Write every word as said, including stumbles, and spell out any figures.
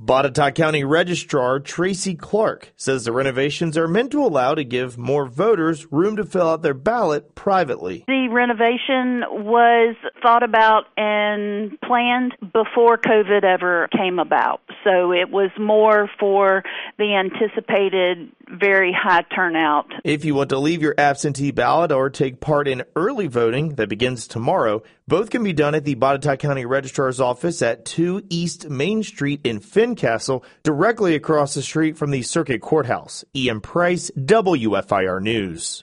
Botetourt County Registrar Tracy Clark says the renovations are meant to allow to give more voters room to fill out their ballot privately. The renovation was thought about and planned before COVID ever came about. So it was more for the anticipated very high turnout. If you want to leave your absentee ballot or take part in early voting that begins tomorrow, both can be done at the Botetourt County Registrar's office at two East Main Street in Fincastle, directly across the street from the Circuit Courthouse. Ian Price, W F I R News.